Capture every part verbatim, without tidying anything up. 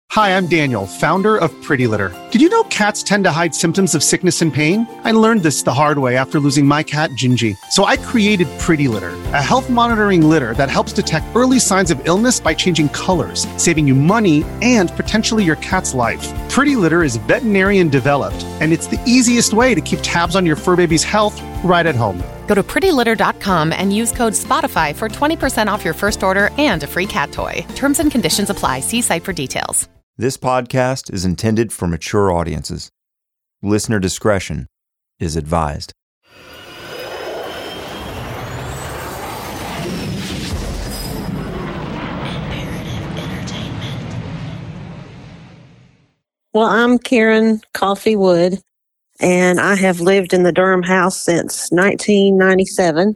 Hi, I'm Daniel, founder of Pretty Litter. Did you know cats tend to hide symptoms of sickness and pain? I learned this the hard way after losing my cat, Gingy. So I created Pretty Litter, a health monitoring litter that helps detect early signs of illness by changing colors, saving you money and potentially your cat's life. Pretty Litter is veterinarian developed, and it's the easiest way to keep tabs on your fur baby's health right at home. Go to pretty litter dot com and use code SPOTIFY for twenty percent off your first order and a free cat toy. Terms and conditions apply. See site for details. This podcast is intended for mature audiences. Listener discretion is advised. Well, I'm Karen Coffey Wood, and I have lived in the Durham house since nineteen ninety-seven.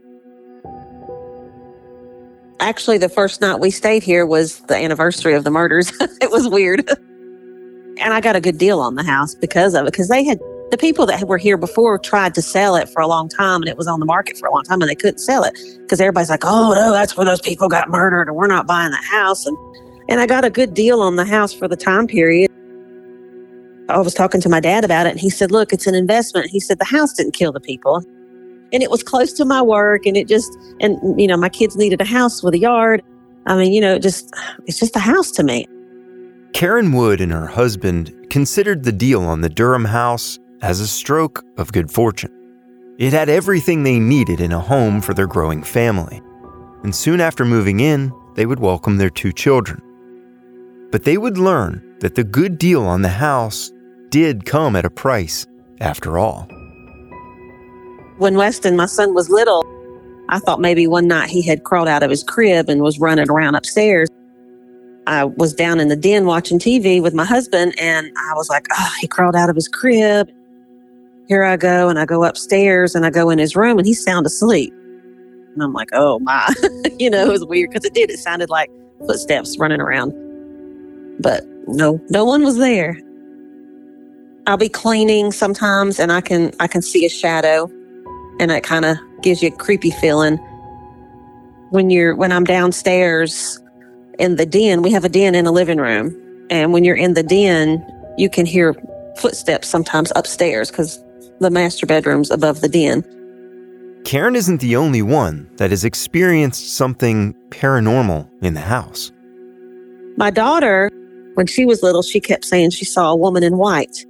Actually, the first night we stayed here was the anniversary of the murders. It was weird. And I got a good deal on the house because of it, because they had, the people that were here before tried to sell it for a long time, and it was on the market for a long time, and they couldn't sell it because everybody's like, oh, no, that's where those people got murdered, and we're not buying that house. And, and I got a good deal on the house for the time period. I was talking to my dad about it, and he said, look, it's an investment. He said, the house didn't kill the people. And it was close to my work, and it just, and, you know, my kids needed a house with a yard. I mean, you know, just, it's just a house to me. Karen Wood and her husband considered the deal on the Durham house as a stroke of good fortune. It had everything they needed in a home for their growing family. And soon after moving in, they would welcome their two children. But they would learn that the good deal on the house did come at a price, after all. When Weston, my son, was little, I thought maybe one night he had crawled out of his crib and was running around upstairs. I was down in the den watching T V with my husband, and I was like, oh, he crawled out of his crib. Here I go, and I go upstairs, and I go in his room, and he's sound asleep. And I'm like, oh, my. You know, it was weird because it did. It sounded like footsteps running around. But no, no one was there. I'll be cleaning sometimes, and I can I can see a shadow. And it kind of gives you a creepy feeling when you're when I'm downstairs in the den. We have a den in a living room, and when you're in the den, you can hear footsteps sometimes upstairs because the master bedroom's above the den. Karen isn't the only one that has experienced something paranormal in the house. My daughter, when she was little, she kept saying she saw a woman in white.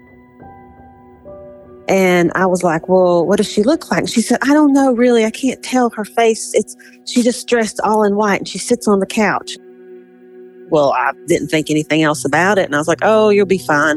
And I was like, well, what does she look like? And she said, I don't know, really. I can't tell her face. It's she's just dressed all in white, and she sits on the couch. Well, I didn't think anything else about it. And I was like, oh, you'll be fine.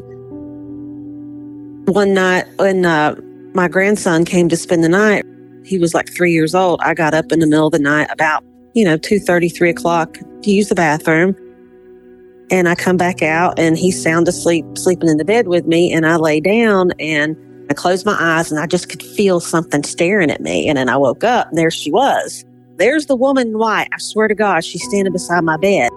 One night when uh, my grandson came to spend the night, he was like three years old. I got up in the middle of the night about, you know, two thirty, three o'clock to use the bathroom. And I come back out, and he's sound asleep, sleeping in the bed with me. And I lay down, and I closed my eyes, and I just could feel something staring at me. And then I woke up, and there she was. There's the woman in white. I swear to God, she's standing beside my bed.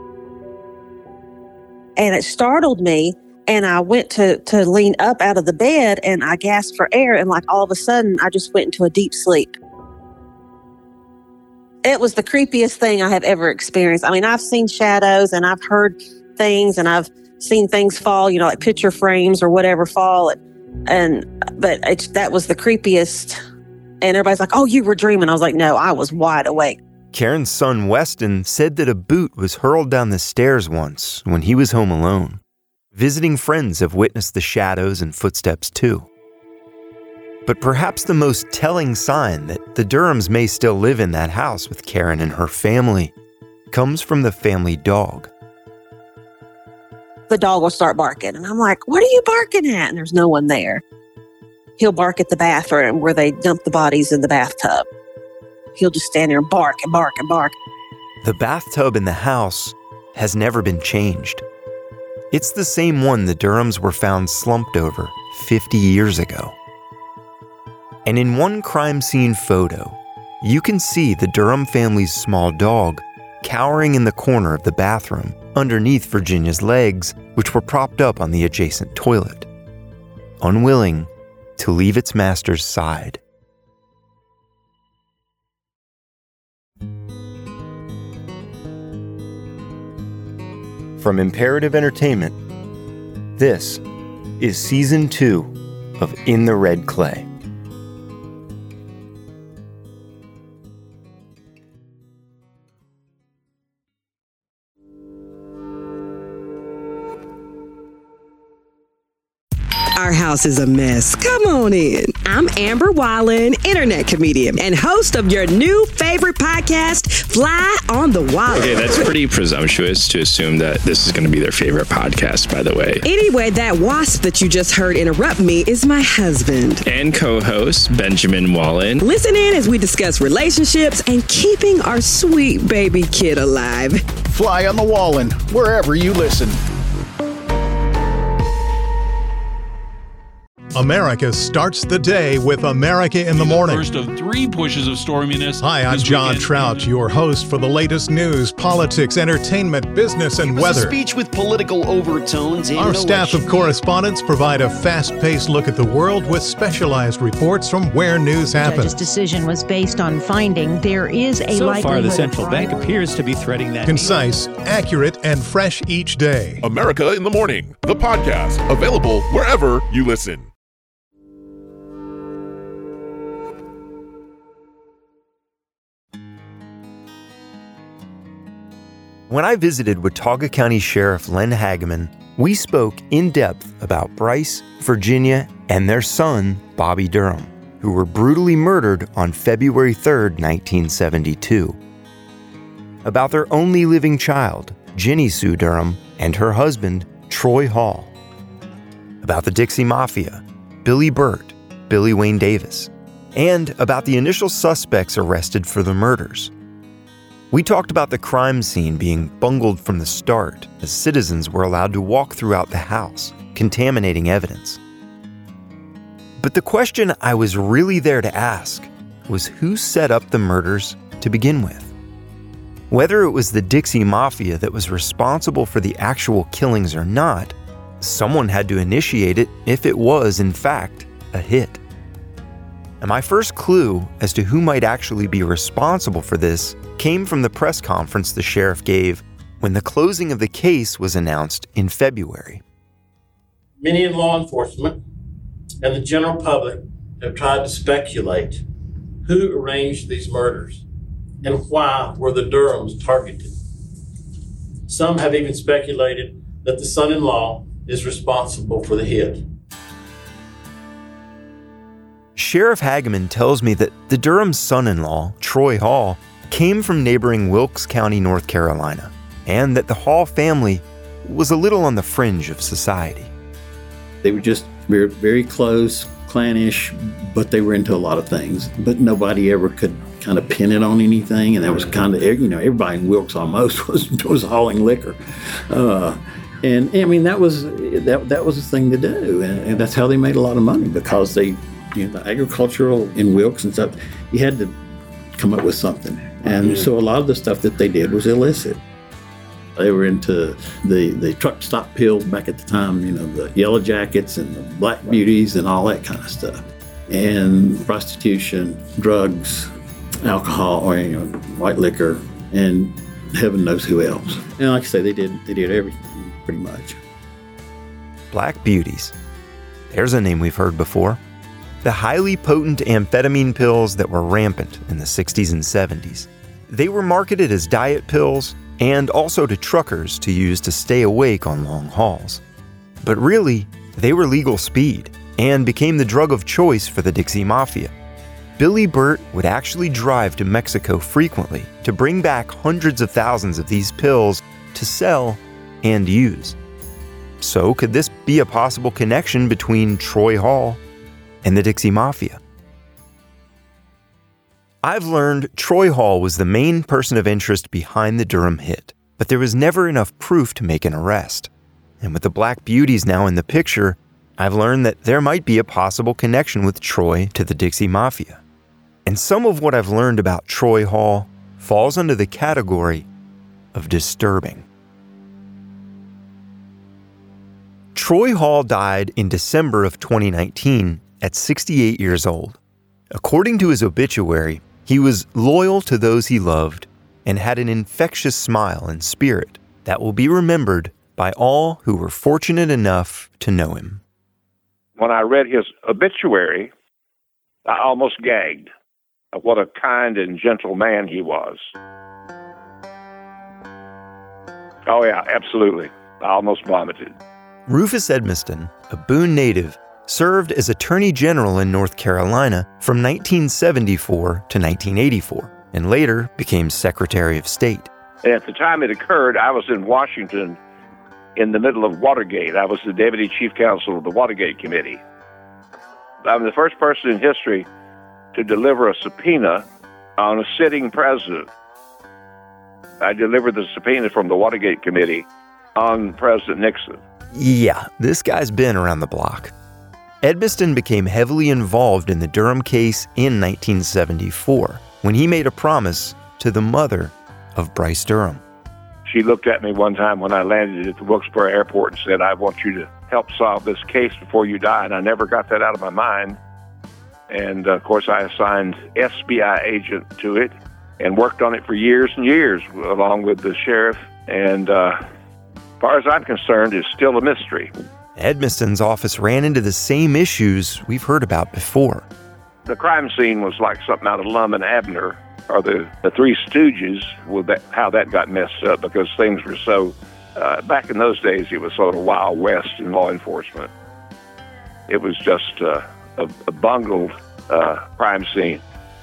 And it startled me, and I went to, to lean up out of the bed, and I gasped for air, and like all of a sudden, I just went into a deep sleep. It was the creepiest thing I have ever experienced. I mean, I've seen shadows, and I've heard things, and I've seen things fall, you know, like picture frames or whatever fall. And, and but it's, that was the creepiest. And everybody's like, oh, you were dreaming. I was like, no, I was wide awake. Karen's son, Weston, said that a boot was hurled down the stairs once when he was home alone. Visiting friends have witnessed the shadows and footsteps too. But perhaps the most telling sign that the Durhams may still live in that house with Karen and her family comes from the family dog. The dog will start barking, and I'm like, what are you barking at? And there's no one there. He'll bark at the bathroom where they dump the bodies in the bathtub. He'll just stand there and bark and bark and bark. The bathtub in the house has never been changed. It's the same one the Durhams were found slumped over fifty years ago. And in one crime scene photo, you can see the Durham family's small dog cowering in the corner of the bathroom underneath Virginia's legs, which were propped up on the adjacent toilet, unwilling to leave its master's side. From Imperative Entertainment, this is Season two of In the Red Clay. Our house is a mess. Come on in. I'm Amber Wallen, internet comedian and host of your new favorite podcast, Fly on the Wall. Okay, that's pretty presumptuous to assume that this is going to be their favorite podcast, by the way. Anyway, that wasp that you just heard interrupt me is my husband. And co-host, Benjamin Wallen. Listen in as we discuss relationships and keeping our sweet baby kid alive. Fly on the Wallen, wherever you listen. America starts the day with America in the Morning. The first of three pushes of storminess. Hi, I'm John Trout, your host for the latest news, politics, entertainment, business, and weather. A speech with political overtones. Our staff of correspondents provide a fast-paced look at the world with specialized reports from where news happens. The judge's decision was based on finding there is a so likelihood. So far, the central of bank appears to be threading that. Concise, accurate, and fresh each day. America in the Morning, the podcast, available wherever you listen. When I visited Watauga County Sheriff Len Hageman, we spoke in depth about Bryce, Virginia, and their son, Bobby Durham, who were brutally murdered on February third, nineteen seventy-two. About their only living child, Ginny Sue Durham, and her husband, Troy Hall. About the Dixie Mafia, Billy Burt, Billy Wayne Davis, and about the initial suspects arrested for the murders. We talked about the crime scene being bungled from the start as citizens were allowed to walk throughout the house, contaminating evidence. But the question I was really there to ask was who set up the murders to begin with? Whether it was the Dixie Mafia that was responsible for the actual killings or not, someone had to initiate it if it was, in fact, a hit. And my first clue as to who might actually be responsible for this came from the press conference the sheriff gave when the closing of the case was announced in February. Many in law enforcement and the general public have tried to speculate who arranged these murders and why were the Durhams targeted. Some have even speculated that the son-in-law is responsible for the hit. Sheriff Hageman tells me that the Durham son-in-law, Troy Hall, came from neighboring Wilkes County, North Carolina, and that the Hall family was a little on the fringe of society. They were just very, very close, clannish, but they were into a lot of things. But nobody ever could kind of pin it on anything, and that was kind of, you know, everybody in Wilkes almost was was hauling liquor. Uh, and I mean, that was that that was the thing to do, and, and that's how they made a lot of money, because they, you know, the agricultural in Wilkes and stuff, you had to come up with something. And so a lot of the stuff that they did was illicit. They were into the, the truck stop pills back at the time, you know, the yellow jackets and the black beauties and all that kind of stuff. And prostitution, drugs, alcohol, or, you know, white liquor, and heaven knows who else. And like I say, they did they did everything pretty much. Black beauties. There's a name we've heard before. The highly potent amphetamine pills that were rampant in the sixties and seventies. They were marketed as diet pills and also to truckers to use to stay awake on long hauls. But really, they were legal speed and became the drug of choice for the Dixie Mafia. Billy Burt would actually drive to Mexico frequently to bring back hundreds of thousands of these pills to sell and use. So could this be a possible connection between Troy Hall and the Dixie Mafia? I've learned Troy Hall was the main person of interest behind the Durham hit, but there was never enough proof to make an arrest. And with the Black Beauties now in the picture, I've learned that there might be a possible connection with Troy to the Dixie Mafia. And some of what I've learned about Troy Hall falls under the category of disturbing. Troy Hall died in December of twenty nineteen at sixty-eight years old. According to his obituary, he was loyal to those he loved and had an infectious smile and spirit that will be remembered by all who were fortunate enough to know him. When I read his obituary, I almost gagged at what a kind and gentle man he was. Oh, yeah, absolutely. I almost vomited. Rufus Edmisten, a Boone native, served as Attorney General in North Carolina from nineteen seventy-four to nineteen eighty-four, and later became Secretary of State. And at the time it occurred, I was in Washington in the middle of Watergate. I was the Deputy Chief Counsel of the Watergate Committee. I'm the first person in history to deliver a subpoena on a sitting president. I delivered the subpoena from the Watergate Committee on President Nixon. Yeah, this guy's been around the block. Edmisten became heavily involved in the Durham case in nineteen seventy-four when he made a promise to the mother of Bryce Durham. She looked at me one time when I landed at the Wilkesboro airport and said, "I want you to help solve this case before you die." And I never got that out of my mind. And uh, of course, I assigned S B I agent to it and worked on it for years and years along with the sheriff. And uh, as far as I'm concerned, it's still a mystery. Edmiston's office ran into the same issues we've heard about before. The crime scene was like something out of Lum and Abner, or the, the Three Stooges, with that, how that got messed up, because things were so, uh, back in those days, it was sort of Wild West in law enforcement. It was just uh, a, a bungled uh, crime scene.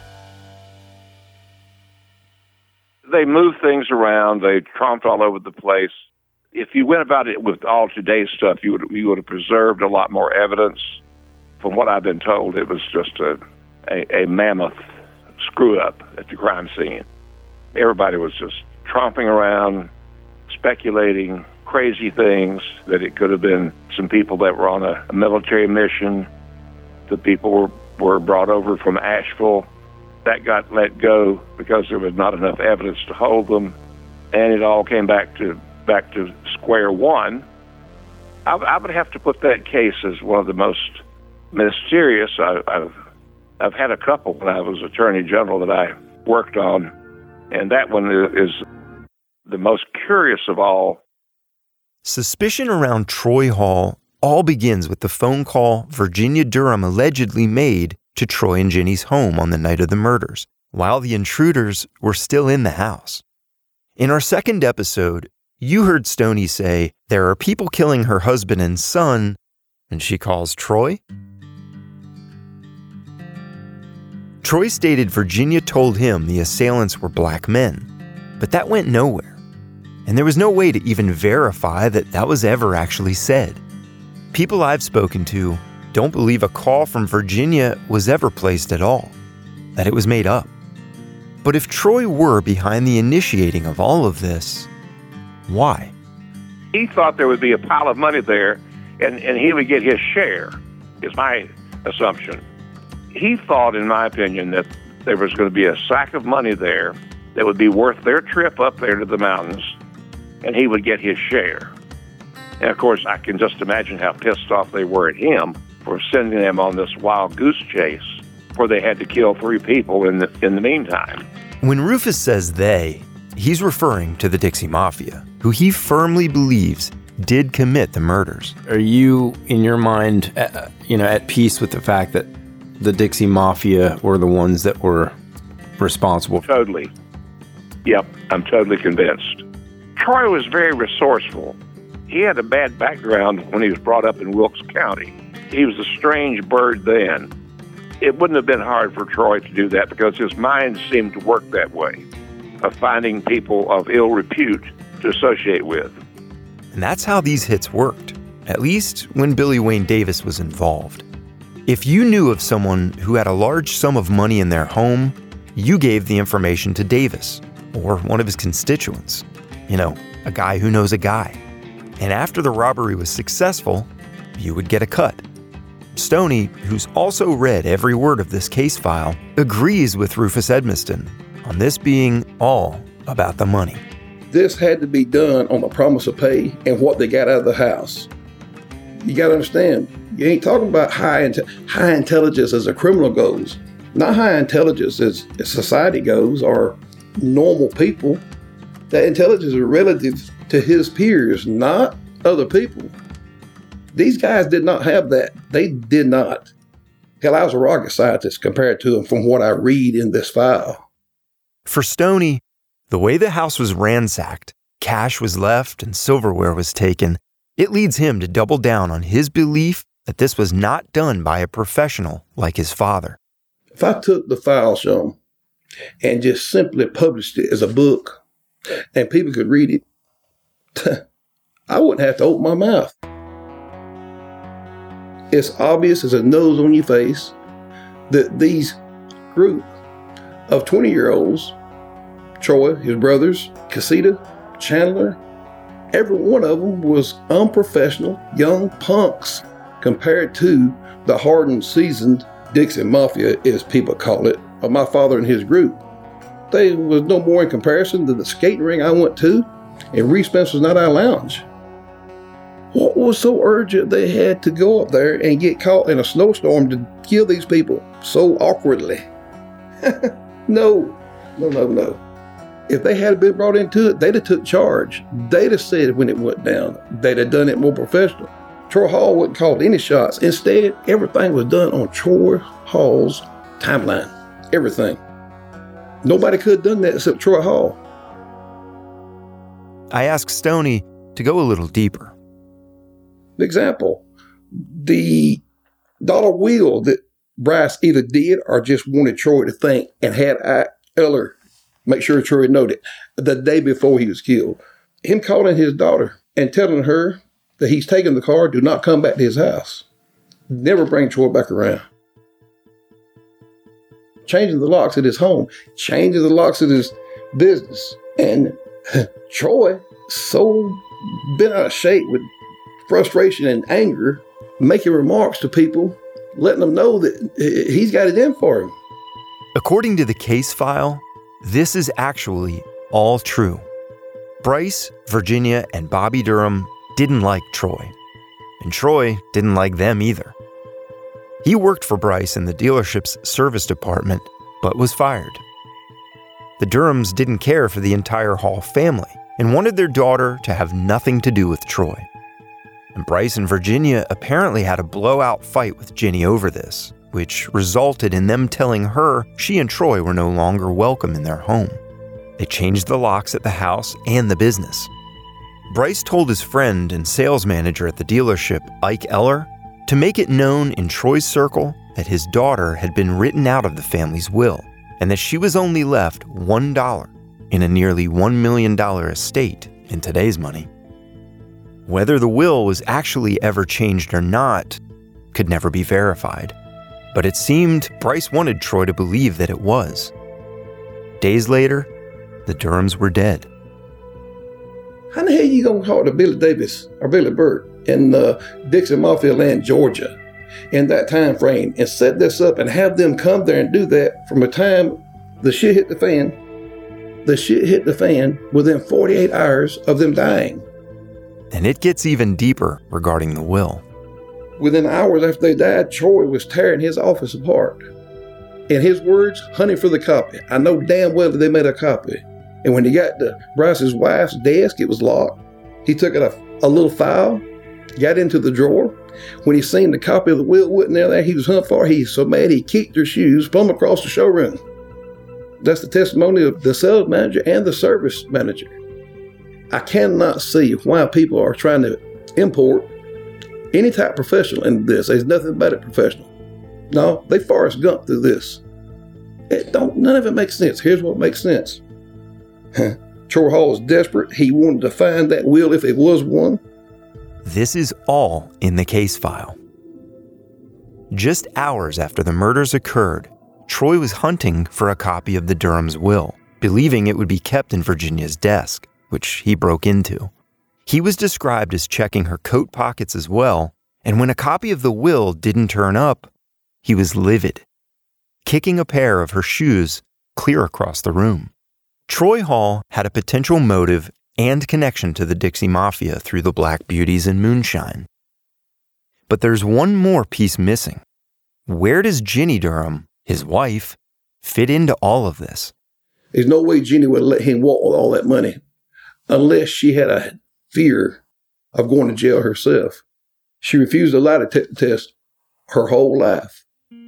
They moved things around. They tromped all over the place. If you went about it with all today's stuff, you would you would have preserved a lot more evidence. From what I've been told, it was just a, a, a mammoth screw-up at the crime scene. Everybody was just tromping around, speculating crazy things, that it could have been some people that were on a, a military mission. The people were, were brought over from Asheville. That got let go because there was not enough evidence to hold them, and it all came back to back to square one. I, I would have to put that case as one of the most mysterious. I, I've I've had a couple when I was Attorney General that I worked on, and that one is the most curious of all. Suspicion around Troy Hall all begins with the phone call Virginia Durham allegedly made to Troy and Jenny's home on the night of the murders, while the intruders were still in the house. In our second episode, you heard Stoney say there are people killing her husband and son, and she calls Troy. Troy stated Virginia told him the assailants were black men, but that went nowhere, and there was no way to even verify that that was ever actually said. People I've spoken to don't believe a call from Virginia was ever placed at all, that it was made up. But if Troy were behind the initiating of all of this, why? He thought there would be a pile of money there, and, and he would get his share, is my assumption. He thought, in my opinion, that there was going to be a sack of money there that would be worth their trip up there to the mountains, and he would get his share. And of course, I can just imagine how pissed off they were at him for sending them on this wild goose chase where they had to kill three people in the, in the meantime. When Rufus says they, he's referring to the Dixie Mafia, who he firmly believes did commit the murders. Are you, in your mind, uh, you know, at peace with the fact that the Dixie Mafia were the ones that were responsible? Totally. Yep, I'm totally convinced. Troy was very resourceful. He had a bad background when he was brought up in Wilkes County. He was a strange bird then. It wouldn't have been hard for Troy to do that because his mind seemed to work that way, of finding people of ill repute to associate with. And that's how these hits worked, at least when Billy Wayne Davis was involved. If you knew of someone who had a large sum of money in their home, you gave the information to Davis, or one of his constituents. You know, a guy who knows a guy. And after the robbery was successful, you would get a cut. Stoney, who's also read every word of this case file, agrees with Rufus Edmisten on this being all about the money. This had to be done on the promise of pay and what they got out of the house. You got to understand, you ain't talking about high inte- high intelligence as a criminal goes. Not high intelligence as, as society goes, or normal people. That intelligence is relative to his peers, not other people. These guys did not have that. They did not. Hell, I was a rocket scientist compared to them from what I read in this file. For Stoney, the way the house was ransacked, cash was left and silverware was taken, it leads him to double down on his belief that this was not done by a professional like his father. If I took the file, Sean, and just simply published it as a book and people could read it, I wouldn't have to open my mouth. It's obvious as a nose on your face that these group of twenty-year-olds, Troy, his brothers, Casita, Chandler, every one of them was unprofessional young punks compared to the hardened, seasoned Dixie Mafia, as people call it, of my father and his group. They was no more in comparison to the skating ring I went to and Reese Spencer's Night Out Lounge. What was so urgent they had to go up there and get caught in a snowstorm to kill these people so awkwardly? No, no, no, no. If they had been brought into it, they'd have took charge. They'd have said when it went down. They'd have done it more professional. Troy Hall wasn't called any shots. Instead, everything was done on Troy Hall's timeline. Everything. Nobody could have done that except Troy Hall. I asked Stoney to go a little deeper. Example, the dollar wheel that Bryce either did or just wanted Troy to think and had I, Eller make sure Troy noted the day before he was killed. Him calling his daughter and telling her that he's taking the car, do not come back to his house. Never bring Troy back around. Changing the locks at his home, changing the locks at his business. And Troy, so bent out of shape with frustration and anger, making remarks to people, letting them know that he's got it in for him. According to the case file, this is actually all true. Bryce, Virginia, and Bobby Durham didn't like Troy, and Troy didn't like them either. He worked for Bryce in the dealership's service department, but was fired. The Durhams didn't care for the entire Hall family and wanted their daughter to have nothing to do with Troy. And Bryce and Virginia apparently had a blowout fight with Ginny over this, which resulted in them telling her she and Troy were no longer welcome in their home. They changed the locks at the house and the business. Bryce told his friend and sales manager at the dealership, Ike Eller, to make it known in Troy's circle that his daughter had been written out of the family's will and that she was only left one dollar in a nearly one million dollars estate in today's money. Whether the will was actually ever changed or not could never be verified, but it seemed Bryce wanted Troy to believe that it was. Days later, the Durhams were dead. How the hell you gonna call it to Billy Davis or Billy Burt in uh, Dixie Mafia land, Georgia, in that time frame, and set this up and have them come there and do that from the time the shit hit the fan? The shit hit the fan within forty-eight hours of them dying. And it gets even deeper regarding the will. Within hours after they died, Troy was tearing his office apart. In his words, hunting for the copy. I know damn well that they made a copy. And when he got to Bryce's wife's desk, it was locked. He took out a, a little file, got into the drawer. When he seen the copy of the will wasn't there, he was hunting for. He was so mad he kicked their shoes plumb across the showroom. That's the testimony of the sales manager and the service manager. I cannot see why people are trying to import any type of professional into this. There's nothing about it professional. No, they Forrest Gump through this. It don't. None of it makes sense. Here's what makes sense. Troy Hall was desperate. He wanted to find that will if it was one. This is all in the case file. Just hours after the murders occurred, Troy was hunting for a copy of the Durham's will, believing it would be kept in Virginia's desk, which he broke into. He was described as checking her coat pockets as well, and when a copy of the will didn't turn up, he was livid, kicking a pair of her shoes clear across the room. Troy Hall had a potential motive and connection to the Dixie Mafia through the Black Beauties and moonshine. But there's one more piece missing. Where does Ginny Durham, his wife, fit into all of this? There's no way Ginny would let him walk with all that money unless she had a fear of going to jail herself. She refused to lie to take the test her whole life.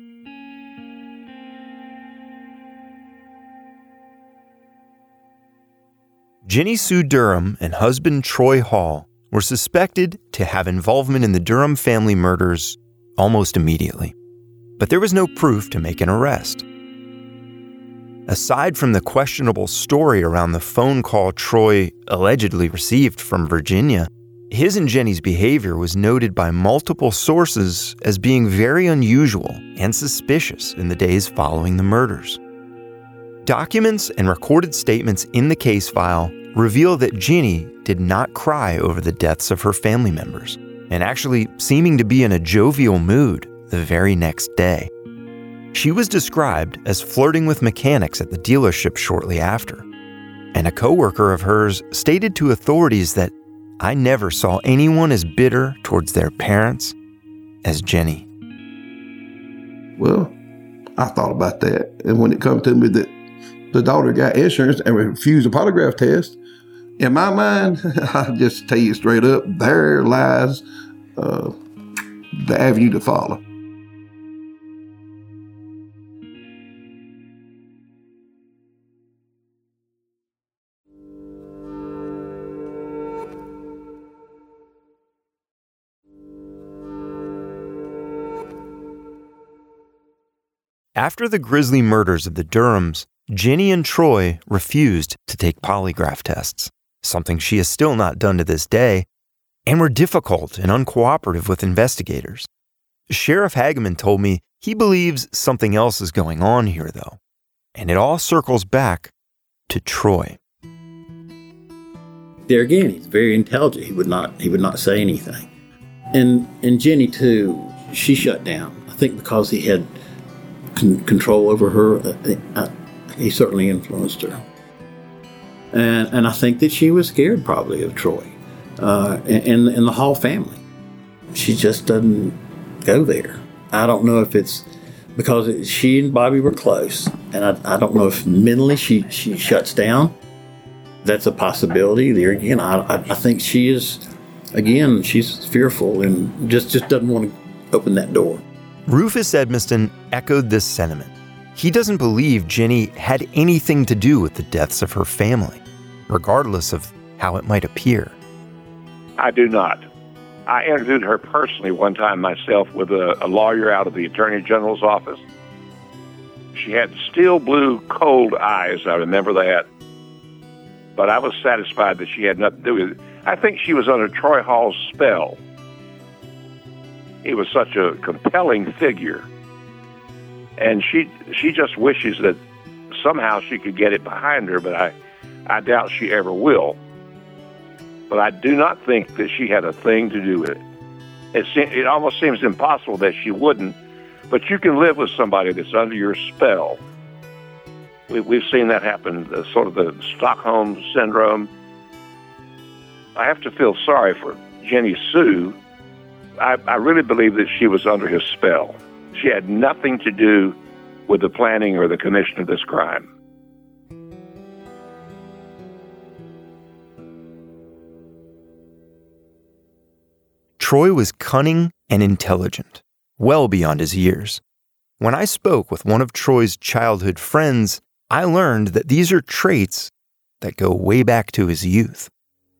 Ginny Sue Durham and husband Troy Hall were suspected to have involvement in the Durham family murders almost immediately. But there was no proof to make an arrest. Aside from the questionable story around the phone call Troy allegedly received from Virginia, his and Jenny's behavior was noted by multiple sources as being very unusual and suspicious in the days following the murders. Documents and recorded statements in the case file reveal that Ginny did not cry over the deaths of her family members, and actually seeming to be in a jovial mood the very next day. She was described as flirting with mechanics at the dealership shortly after, and a coworker of hers stated to authorities that I never saw anyone as bitter towards their parents as Jenny. Well, I thought about that, and when it come to me that the daughter got insurance and refused a polygraph test, in my mind, I'll just tell you straight up, there lies uh, the avenue to follow. After the grisly murders of the Durhams, Ginny and Troy refused to take polygraph tests, something she has still not done to this day, and were difficult and uncooperative with investigators. Sheriff Hageman told me he believes something else is going on here, though, and it all circles back to Troy. There again, he's very intelligent. He would not he would not say anything. And and Jenny too, she shut down. I think because he had con- control over her, uh, uh, he certainly influenced her. And and I think that she was scared probably of Troy uh, and, and the Hall family. She just doesn't go there. I don't know if it's because it, she and Bobby were close, and I, I don't know if mentally she, she shuts down. That's a possibility. There again, I, I, I think she is, again, she's fearful and just, just doesn't want to open that door. Rufus Edmiston echoed this sentiment. He doesn't believe Jenny had anything to do with the deaths of her family, regardless of how it might appear. I do not. I interviewed her personally one time myself with a, a lawyer out of the Attorney General's office. She had steel blue, cold eyes, I remember that. But I was satisfied that she had nothing to do with it. I think she was under Troy Hall's spell. He was such a compelling figure. And she she just wishes that somehow she could get it behind her, but I, I doubt she ever will. But I do not think that she had a thing to do with it. It, se- it almost seems impossible that she wouldn't, but you can live with somebody that's under your spell. We, we've seen that happen, uh, sort of the Stockholm Syndrome. I have to feel sorry for Jenny Sue. I, I really believe that she was under his spell. She had nothing to do with the planning or the commission of this crime. Troy was cunning and intelligent, well beyond his years. When I spoke with one of Troy's childhood friends, I learned that these are traits that go way back to his youth.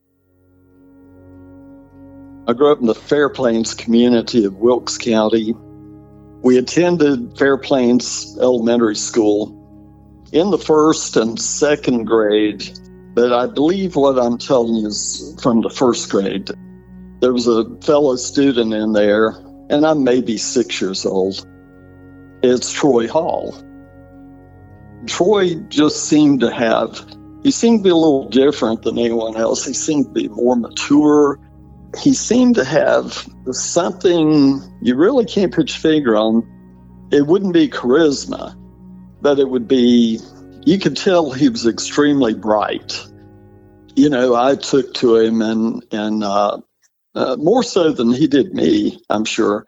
I grew up in the Fair Plains community of Wilkes County. We attended Fair Plains Elementary School in the first and second grade, but I believe what I'm telling you is from the first grade. There was a fellow student in there, and I'm maybe six years old. It's Troy Hall. Troy just seemed to have, he seemed to be a little different than anyone else. He seemed to be more mature. He seemed to have something you really can't put your finger on. It wouldn't be charisma, but it would be, you could tell he was extremely bright. You know, I took to him and, and uh, uh, more so than he did me, I'm sure.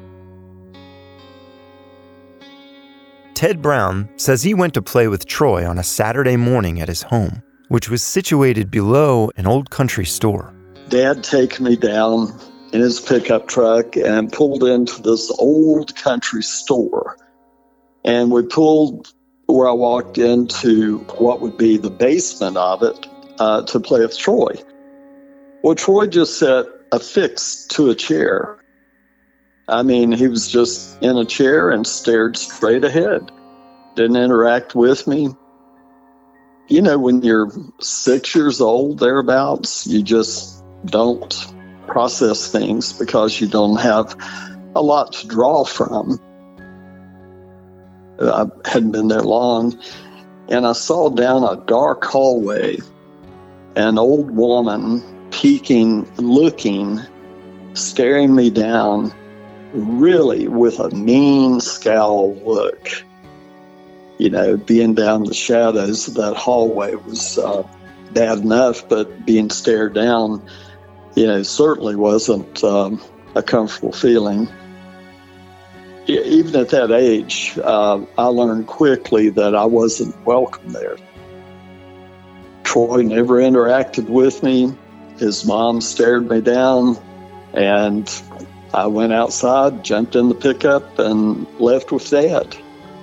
Ted Brown says he went to play with Troy on a Saturday morning at his home, which was situated below an old country store. Dad taking me down in his pickup truck and pulled into this old country store. And we pulled where I walked into what would be the basement of it uh, to play with Troy. Well, Troy just sat affixed to a chair. I mean, he was just in a chair and stared straight ahead. Didn't interact with me. You know, when you're six years old, thereabouts, you just don't process things because you don't have a lot to draw from. I hadn't been there long, and I saw down a dark hallway an old woman peeking, looking, staring me down, really with a mean scowl look. You know, being down the shadows of that hallway was uh, bad enough, but being stared down, you know, certainly wasn't um, a comfortable feeling. Even at that age, uh, I learned quickly that I wasn't welcome there. Troy never interacted with me. His mom stared me down, and I went outside, jumped in the pickup, and left with Dad.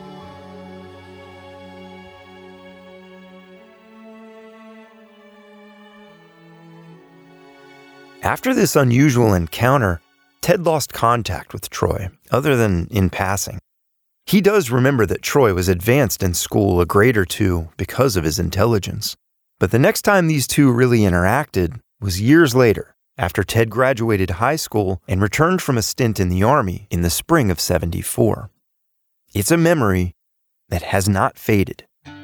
After this unusual encounter, Ted lost contact with Troy, other than in passing. He does remember that Troy was advanced in school a grade or two because of his intelligence. But the next time these two really interacted was years later, after Ted graduated high school and returned from a stint in the Army in the spring of seventy-four. It's a memory that has not faded.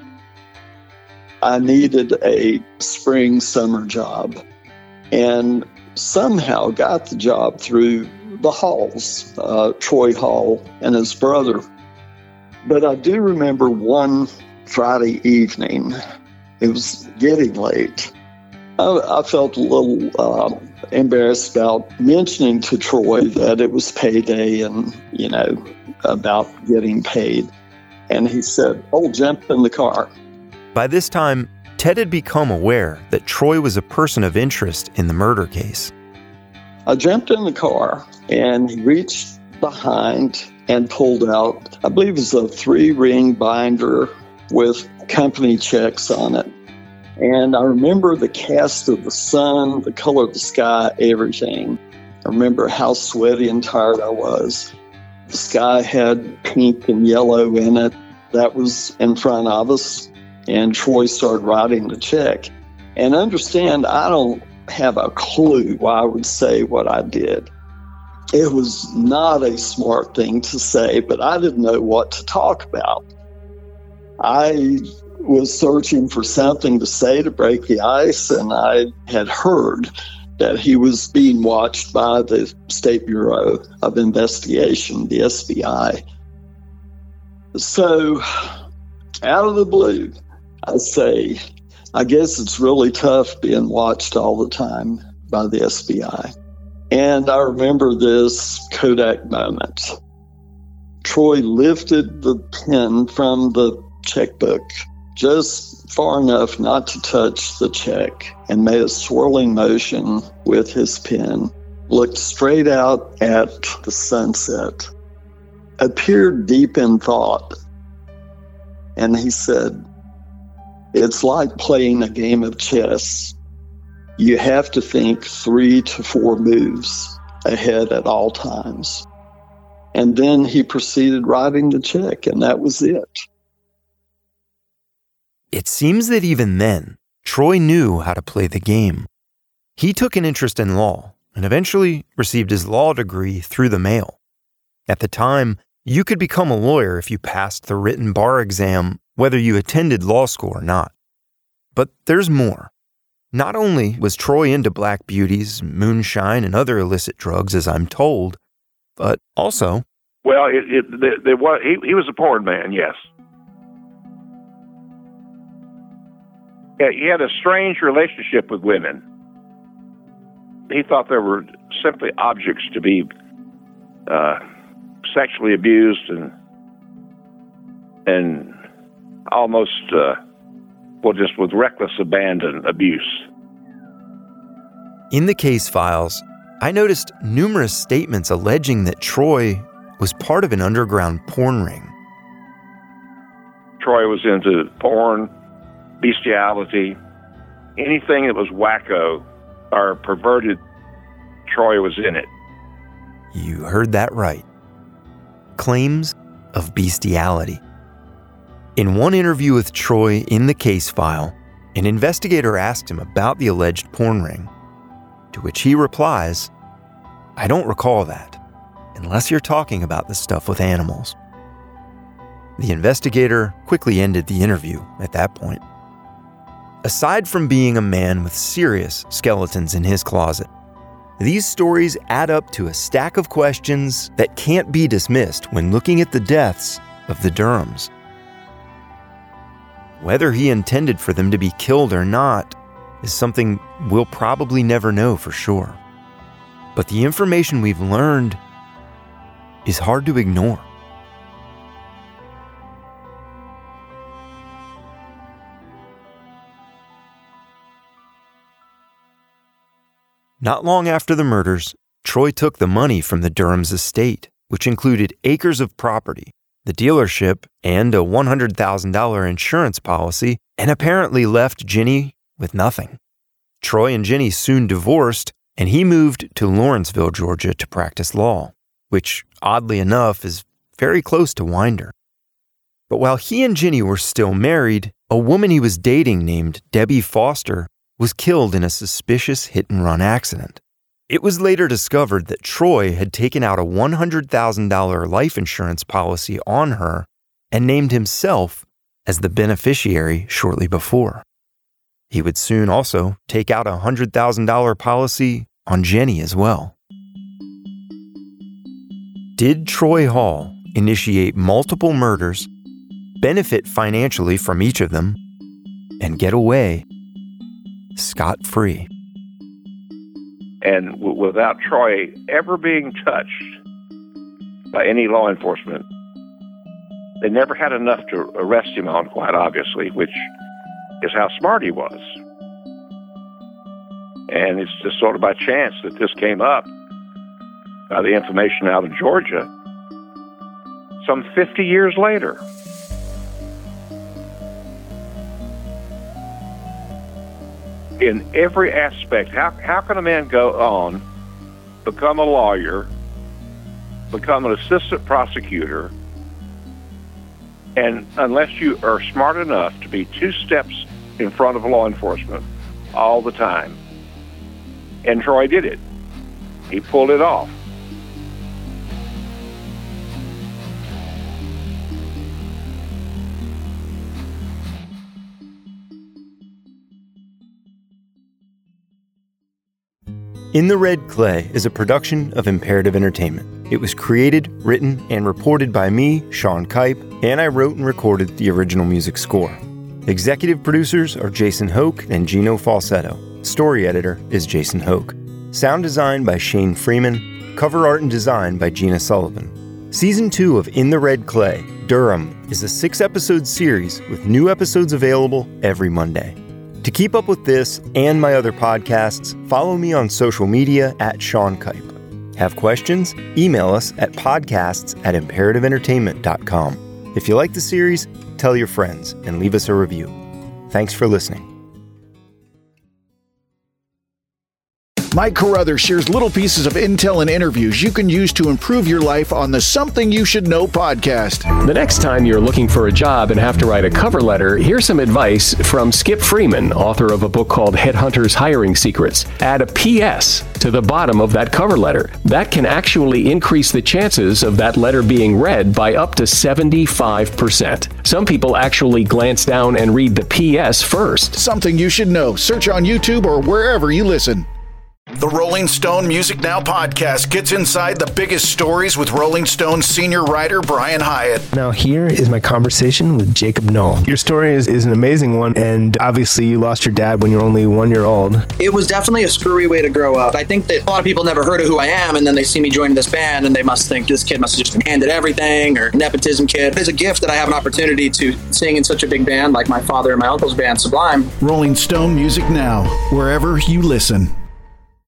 I needed a spring summer job and somehow got the job through the Halls, uh, Troy Hall and his brother. But I do remember one Friday evening, it was getting late. I, I felt a little uh, embarrassed about mentioning to Troy that it was payday and, you know, about getting paid. And he said, "Oh, jump in the car." By this time, Ted had become aware that Troy was a person of interest in the murder case. I jumped in the car and he reached behind and pulled out, I believe it was a three-ring binder with company checks on it. And I remember the cast of the sun, the color of the sky, everything. I remember how sweaty and tired I was. The sky had pink and yellow in it. That was in front of us. And Troy started writing the check. And understand, I don't have a clue why I would say what I did. It was not a smart thing to say, but I didn't know what to talk about. I was searching for something to say to break the ice, and I had heard that he was being watched by the State Bureau of Investigation, the S B I. So, out of the blue, I say, I guess it's really tough being watched all the time by the S B I. And I remember this Kodak moment. Troy lifted the pen from the checkbook just far enough not to touch the check and made a swirling motion with his pen, looked straight out at the sunset, appeared deep in thought, and he said, "It's like playing a game of chess. You have to think three to four moves ahead at all times." And then he proceeded writing the check, and that was it. It seems that even then, Troy knew how to play the game. He took an interest in law and eventually received his law degree through the mail. At the time, you could become a lawyer if you passed the written bar exam, whether you attended law school or not. But there's more. Not only was Troy into black beauties, moonshine, and other illicit drugs, as I'm told, but also... Well, it, it, there, there was, he, he was a porn man, yes. Yeah, he had a strange relationship with women. He thought they were simply objects to be uh, sexually abused and and almost, uh, well, just with reckless abandon, abuse. In the case files, I noticed numerous statements alleging that Troy was part of an underground porn ring. Troy was into porn, bestiality, anything that was wacko or perverted. Troy was in it. You heard that right. Claims of bestiality. In one interview with Troy in the case file, an investigator asked him about the alleged porn ring, to which he replies, "I don't recall that, unless you're talking about the stuff with animals." The investigator quickly ended the interview at that point. Aside from being a man with serious skeletons in his closet, these stories add up to a stack of questions that can't be dismissed when looking at the deaths of the Durhams. Whether he intended for them to be killed or not is something we'll probably never know for sure. But the information we've learned is hard to ignore. Not long after the murders, Troy took the money from the Durham's estate, which included acres of property, the dealership, and a one hundred thousand dollars insurance policy, and apparently left Ginny with nothing. Troy and Ginny soon divorced, and he moved to Lawrenceville, Georgia to practice law, which, oddly enough, is very close to Winder. But while he and Ginny were still married, a woman he was dating named Debbie Foster was killed in a suspicious hit-and-run accident. It was later discovered that Troy had taken out a one hundred thousand dollars life insurance policy on her and named himself as the beneficiary shortly before. He would soon also take out a one hundred thousand dollars policy on Jenny as well. Did Troy Hall initiate multiple murders, benefit financially from each of them, and get away scot-free? And w- without Troy ever being touched by any law enforcement, they never had enough to arrest him on, quite obviously, which is how smart he was. And it's just sort of by chance that this came up by the information out of Georgia some fifty years later. In every aspect, how, how can a man go on, become a lawyer, become an assistant prosecutor, and unless you are smart enough to be two steps in front of law enforcement all the time? And Troy did it. He pulled it off. In the Red Clay is a production of Imperative Entertainment. It was created, written, and reported by me, Sean Kipe, and I wrote and recorded the original music score. Executive producers are Jason Hoke and Gino Falsetto. Story editor is Jason Hoke. Sound design by Shane Freeman. Cover art and design by Gina Sullivan. Season two of In the Red Clay, Durham, is a six-episode series with new episodes available every Monday. To keep up with this and my other podcasts, follow me on social media at Sean Kipe. Have questions? Email us at podcasts at imperative entertainment dot com. If you like the series, tell your friends and leave us a review. Thanks for listening. Mike Carruthers shares little pieces of intel and interviews you can use to improve your life on the Something You Should Know podcast. The next time you're looking for a job and have to write a cover letter, here's some advice from Skip Freeman, author of a book called Headhunters Hiring Secrets. Add a P S to the bottom of that cover letter. That can actually increase the chances of that letter being read by up to seventy-five percent. Some people actually glance down and read the P S first. Something You Should Know. Search on YouTube or wherever you listen. The Rolling Stone Music Now podcast gets inside the biggest stories with Rolling Stone senior writer Brian Hyatt. Now here is my conversation with Jacob Knoll. Your story is, is an amazing one, and obviously you lost your dad when you were only one year old. It was definitely a screwy way to grow up. I think that a lot of people never heard of who I am, and then they see me joining this band, and they must think this kid must have just been handed everything, or nepotism kid. It's a gift that I have an opportunity to sing in such a big band like my father and my uncle's band, Sublime. Rolling Stone Music Now, wherever you listen.